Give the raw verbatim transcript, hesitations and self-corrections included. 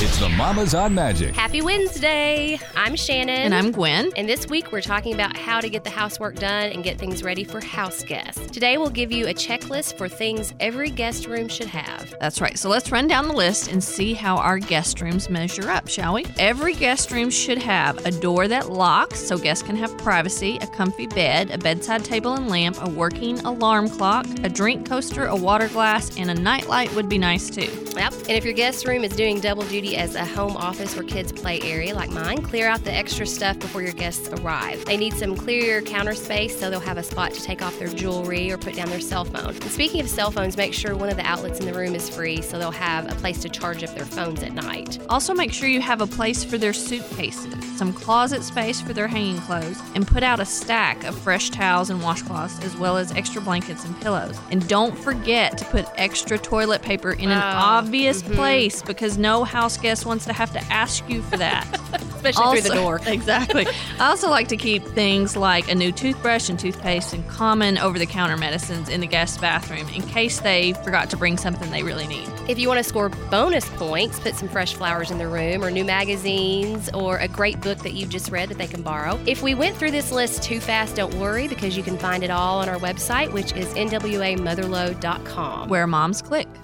It's the Mamas on Magic. Happy Wednesday. I'm Shannon. And I'm Gwen. And this week we're talking about how to get the housework done and get things ready for house guests. Today we'll give you a checklist for things every guest room should have. That's right. So let's run down the list and see how our guest rooms measure up, shall we? Every guest room should have a door that locks so guests can have privacy, a comfy bed, a bedside table and lamp, a working alarm clock, a drink coaster, a water glass, and a nightlight would be nice too. Yep. And if your guest room is doing double duty as a home office or kids play area like mine, clear out the extra stuff before your guests arrive. They need some clear counter space so they'll have a spot to take off their jewelry or put down their cell phone. And speaking of cell phones, make sure one of the outlets in the room is free so they'll have a place to charge up their phones at night. Also make sure you have a place for their suitcases, some closet space for their hanging clothes, and put out a stack of fresh towels and washcloths as well as extra blankets and pillows. And don't forget to put extra toilet paper in an Oh, obvious mm-hmm. place because no house guest wants to have to ask you for that. Especially Also- through the door. Exactly. I also like to keep things like a new toothbrush and toothpaste and common over-the-counter medicines in the guest bathroom in case they forgot to bring something they really need. If you want to score bonus points, put some fresh flowers in the room or new magazines or a great book that you've just read that they can borrow. If we went through this list too fast, don't worry because you can find it all on our website, which is n w a motherlode dot com. Where moms click.